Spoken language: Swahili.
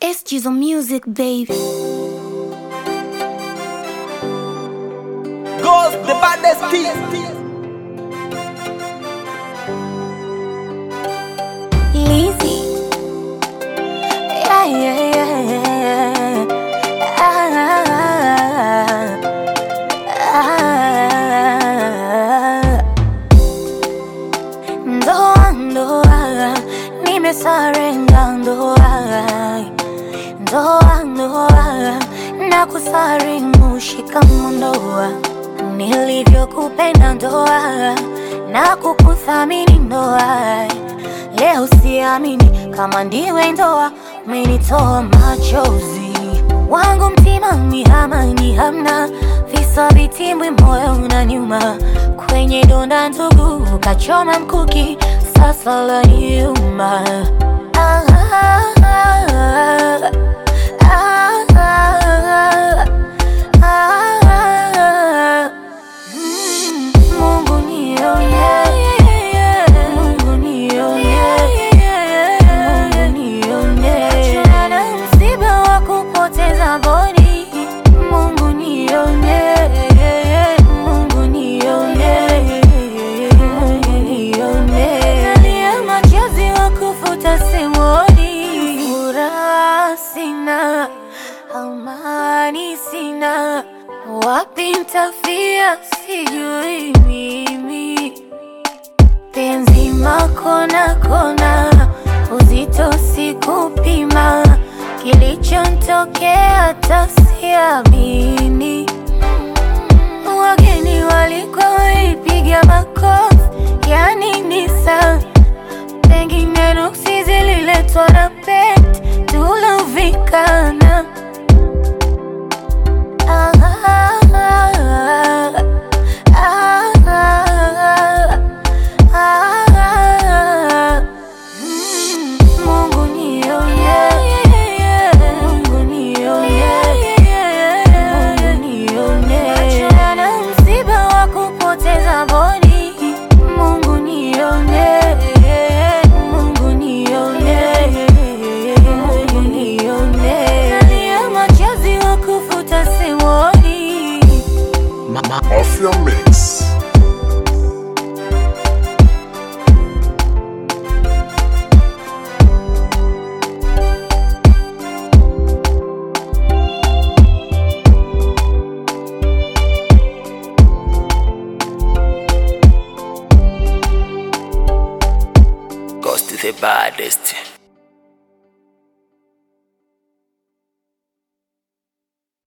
It's just a music, baby. Goes the baddest team. Lizzy. Yeah, yeah, yeah. Ndoa, ndoa, nimesarenda ndoa. Ndoa, na kusalimu shikamoo ndoa. Nilivyokupenda ndoa, na kukuthamini ndoa. Leo siamini kama ndiwe ndoa, umenitoa machozi. Wangu mtima ni amani hamna, visa vitimbwi moyo unaniuma. Kwenye donda ndugu ukachoma mkuki, sasa laniuma. Mungu nionye, Mungu nionye, Mungu nionye. Achana na msiba wa kupoteza boni. Mungu nionye, Mungu nionye, Mungu nionye. Nalia machozi wa kufuta simoni. Furaha sina, amani sina, wapi nitafia sijui mimi. Penzi makona kona, uzito sikupima, kilichontokea hata siamini. Wageni walikuwa waipiga makofi, yani nisa pengine nuksi zililetwa na pete tulovikana. Mungu nionye, Mungu nionye, Mungu nionye. Achana na msiba wa kupoteza boni. Mungu nionye, Mungu nionye, Mungu nionye. Nalia machozi wa kufuta simoni. Off your mix. Goes to the baddest.